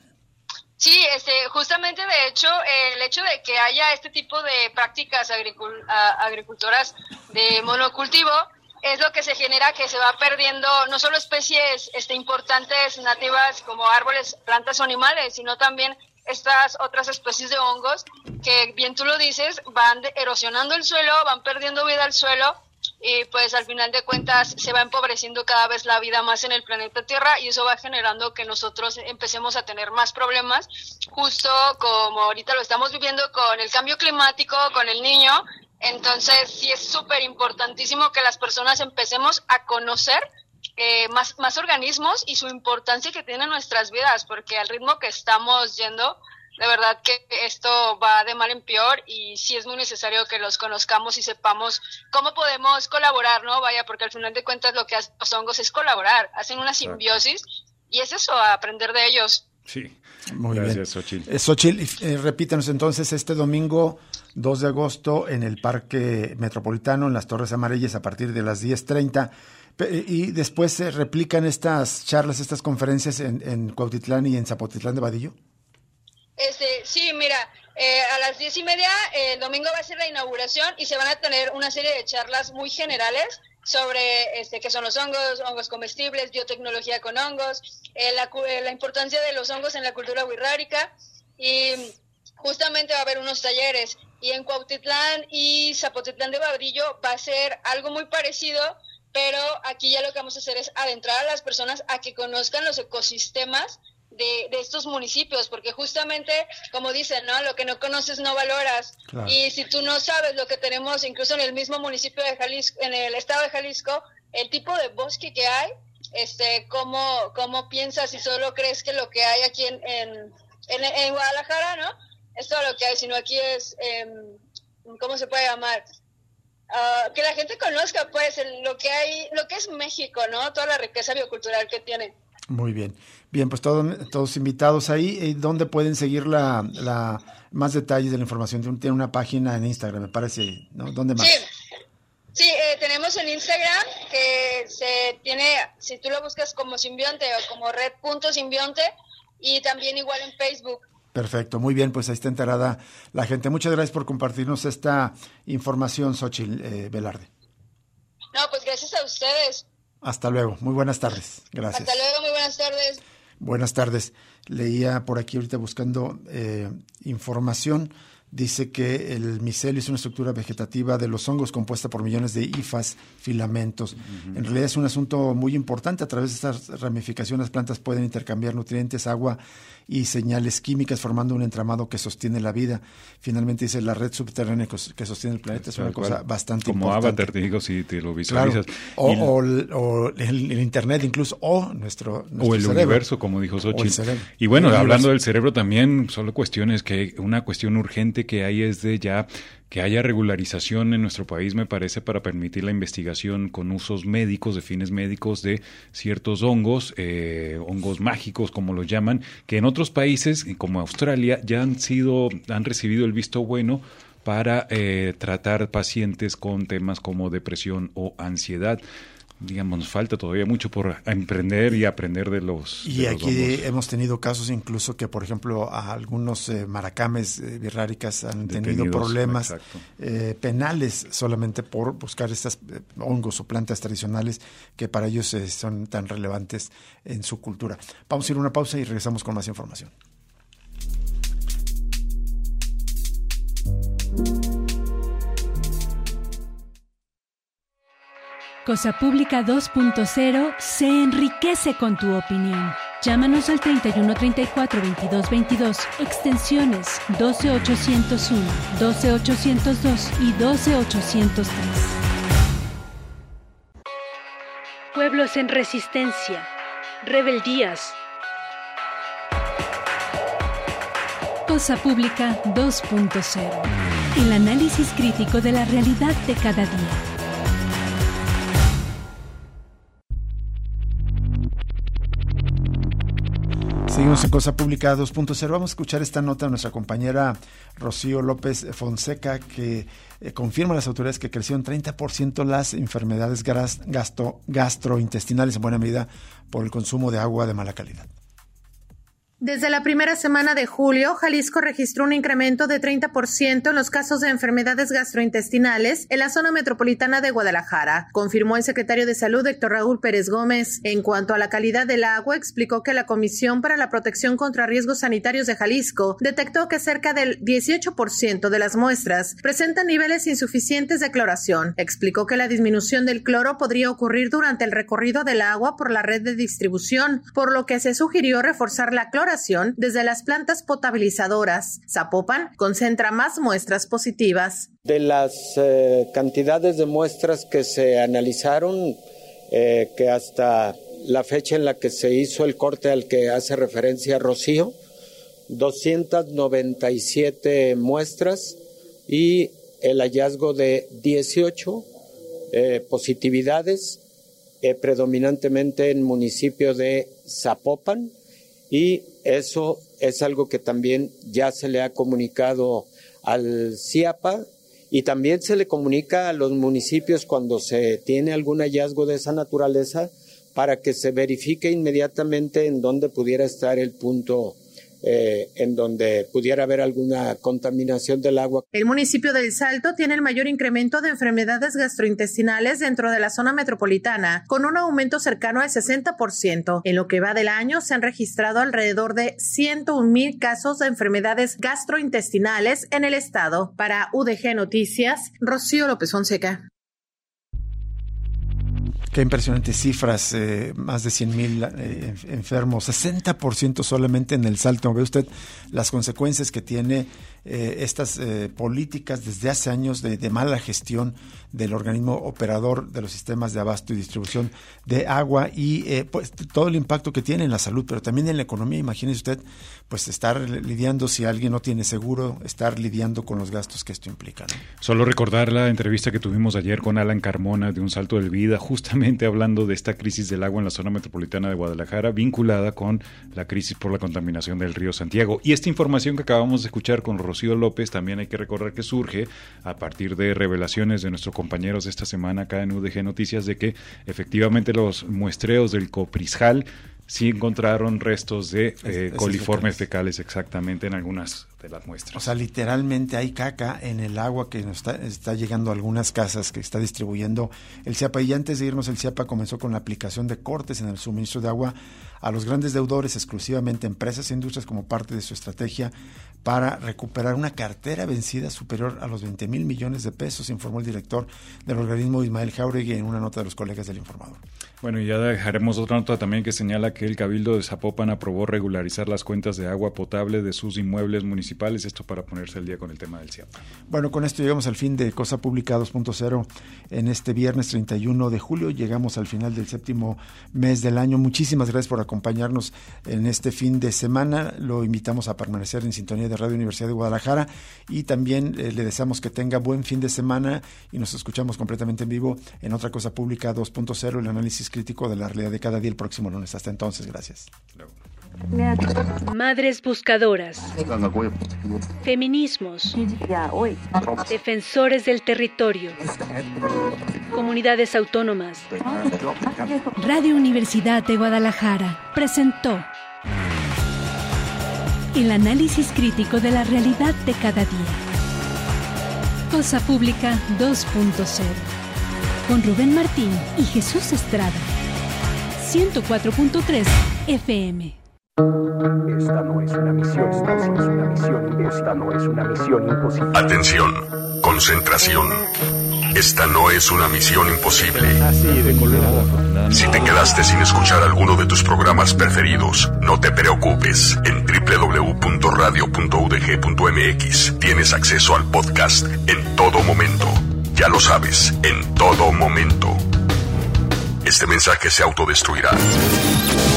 Sí, justamente de hecho, el hecho de que haya este tipo de prácticas agricultoras de monocultivo es lo que se genera que se va perdiendo no solo especies importantes nativas como árboles, plantas o animales, sino también estas otras especies de hongos que, bien tú lo dices, van erosionando el suelo, van perdiendo vida al suelo y pues al final de cuentas se va empobreciendo cada vez la vida más en el planeta Tierra y eso va generando que nosotros empecemos a tener más problemas, justo como ahorita lo estamos viviendo con el cambio climático, con el Niño. Entonces sí es súper importantísimo que las personas empecemos a conocer más organismos y su importancia que tienen en nuestras vidas, porque al ritmo que estamos yendo, De verdad que esto va de mal en peor y sí es muy necesario que los conozcamos y sepamos cómo podemos colaborar, ¿no? Vaya, porque al final de cuentas lo que hacen los hongos es colaborar, hacen una simbiosis y es eso, aprender de ellos. Sí, muy gracias, bien. Xochitl. Xochitl, repítanos entonces este domingo 2 de agosto en el Parque Metropolitano, en las Torres Amarillas, a partir de las 10:30. Y después se replican estas charlas, estas conferencias en Cuautitlán y en Zapotitlán de Vadillo. Sí, mira, a las 10:30 el domingo va a ser la inauguración y se van a tener una serie de charlas muy generales sobre qué son los hongos comestibles, biotecnología con hongos, la importancia de los hongos en la cultura wixárika, y justamente va a haber unos talleres. Y en Cuautitlán y Zapotitlán de Vadillo va a ser algo muy parecido, pero aquí ya lo que vamos a hacer es adentrar a las personas a que conozcan los ecosistemas de estos municipios, porque justamente, como dicen, ¿no? Lo que no conoces no valoras. Claro. Y si tú no sabes lo que tenemos, incluso en el mismo municipio de Jalisco, en el estado de Jalisco, el tipo de bosque que hay, cómo piensas y solo crees que lo que hay aquí en Guadalajara, ¿no? Es todo lo que hay, sino aquí es, ¿cómo se puede llamar? Que la gente conozca, pues, lo que hay, lo que es México, ¿no? Toda la riqueza biocultural que tiene. Muy bien. Bien, pues todos invitados ahí. ¿Dónde pueden seguir más detalles de la información? Tiene una página en Instagram, me parece, ¿no? ¿Dónde más? Sí, tenemos en Instagram que si tú lo buscas como Simbionte o como red.simbionte, y también igual en Facebook. Perfecto, muy bien, pues ahí está enterada la gente. Muchas gracias por compartirnos esta información, Xochitl Velarde. No, pues gracias a ustedes. Hasta luego, muy buenas tardes. Gracias. Hasta luego, muy buenas tardes. Buenas tardes. Leía por aquí ahorita buscando información. Dice que el micelio es una estructura vegetativa de los hongos compuesta por millones de hifas, filamentos. En realidad es un asunto muy importante. A través de estas ramificaciones las plantas pueden intercambiar nutrientes, agua y señales químicas formando un entramado que sostiene la vida. Finalmente dice la red subterránea que sostiene el planeta. Es una cosa bastante como importante. Avatar, te digo, si te lo visualizas. Claro. O el internet incluso, o nuestro o el cerebro. Universo, como dijo Xochitl. Y bueno, hablando del cerebro también, solo cuestiones que una cuestión urgente que hay es de ya que haya regularización en nuestro país, me parece, para permitir la investigación con usos médicos, de fines médicos, de ciertos hongos, hongos mágicos, como los llaman, que en otros países, como Australia, ya han recibido el visto bueno para tratar pacientes con temas como depresión o ansiedad. Digamos, nos falta todavía mucho por emprender y aprender de los Y aquí hongos. Hemos tenido casos incluso que, por ejemplo, a algunos maracames wixárikas han tenido problemas penales solamente por buscar estos hongos o plantas tradicionales que para ellos son tan relevantes en su cultura. Vamos a ir a una pausa y regresamos con más información. Cosa Pública 2.0 se enriquece con tu opinión. Llámanos al 31 34 22 22, extensiones 12801, 12802 y 12803. Pueblos en resistencia, rebeldías. Cosa Pública 2.0. El análisis crítico de la realidad de cada día. Seguimos en Cosa Pública 2.0. Vamos a escuchar esta nota de nuestra compañera Rocío López Fonseca, que confirma a las autoridades que crecieron 30% las enfermedades gastrointestinales, en buena medida por el consumo de agua de mala calidad. Desde la primera semana de julio, Jalisco registró un incremento de 30% en los casos de enfermedades gastrointestinales en la zona metropolitana de Guadalajara, confirmó el secretario de Salud, Héctor Raúl Pérez Gómez. En cuanto a la calidad del agua, explicó que la Comisión para la Protección contra Riesgos Sanitarios de Jalisco detectó que cerca del 18% de las muestras presentan niveles insuficientes de cloración. Explicó que la disminución del cloro podría ocurrir durante el recorrido del agua por la red de distribución, por lo que se sugirió reforzar la cloración desde las plantas potabilizadoras. Zapopan concentra más muestras positivas. De las cantidades de muestras que se analizaron, que hasta la fecha en la que se hizo el corte al que hace referencia Rocío, 297 muestras y el hallazgo de 18 positividades, predominantemente en municipio de Zapopan, y eso es algo que también ya se le ha comunicado al CIAPA, y también se le comunica a los municipios cuando se tiene algún hallazgo de esa naturaleza para que se verifique inmediatamente en dónde pudiera estar el punto en donde pudiera haber alguna contaminación del agua. El municipio de El Salto tiene el mayor incremento de enfermedades gastrointestinales dentro de la zona metropolitana, con un aumento cercano al 60%. En lo que va del año se han registrado alrededor de 101,000 casos de enfermedades gastrointestinales en el estado. Para UDG Noticias, Rocío López Fonseca. Qué impresionantes cifras, más de 100,000 enfermos, 60% solamente en El Salto. ¿Ve usted las consecuencias que tiene estas políticas desde hace años de mala gestión del organismo operador de los sistemas de abasto y distribución de agua y pues todo el impacto que tiene en la salud, pero también en la economía? Imagínese usted, pues estar lidiando, si alguien no tiene seguro, estar lidiando con los gastos que esto implica, ¿no? Solo recordar la entrevista que tuvimos ayer con Alan Carmona de Un Salto del Vida, justamente hablando de esta crisis del agua en la zona metropolitana de Guadalajara, vinculada con la crisis por la contaminación del río Santiago. Y esta información que acabamos de escuchar con Rocío López, también hay que recordar que surge a partir de revelaciones de nuestros compañeros de esta semana acá en UDG Noticias, de que efectivamente los muestreos del Coprisjal sí encontraron restos de coliformes fecales, exactamente, en algunas de las muestras. O sea, literalmente hay caca en el agua que nos está llegando a algunas casas que está distribuyendo el CIAPA. Y antes de irnos, el CIAPA comenzó con la aplicación de cortes en el suministro de agua a los grandes deudores, exclusivamente empresas e industrias, como parte de su estrategia para recuperar una cartera vencida superior a los 20,000 millones de pesos, informó el director del organismo, Ismael Jauregui, en una nota de los colegas del Informador. Bueno, y ya dejaremos otra nota también que señala que el Cabildo de Zapopan aprobó regularizar las cuentas de agua potable de sus inmuebles municipales, esto para ponerse al día con el tema del CIAPA. Bueno, con esto llegamos al fin de Cosa Pública 2.0 en este viernes 31 de julio. Llegamos al final del 7º mes del año. Muchísimas gracias por acompañarnos en este fin de semana. Lo invitamos a permanecer en sintonía de Radio Universidad de Guadalajara y también le deseamos que tenga buen fin de semana y nos escuchamos completamente en vivo en otra Cosa Pública 2.0, el análisis crítico de la realidad de cada día el próximo lunes. Hasta entonces, gracias. Madres buscadoras, feminismos, defensores del territorio, comunidades autónomas. Radio Universidad de Guadalajara presentó el análisis crítico de la realidad de cada día. Cosa Pública 2.0 con Rubén Martín y Jesús Estrada. 104.3 FM. Esta no es una misión, esta no es una misión imposible. Atención, concentración. Esta no es una misión imposible. Si te quedaste sin escuchar alguno de tus programas preferidos, no te preocupes. En www.radio.udg.mx tienes acceso al podcast en todo momento. Ya lo sabes, en todo momento. Este mensaje se autodestruirá.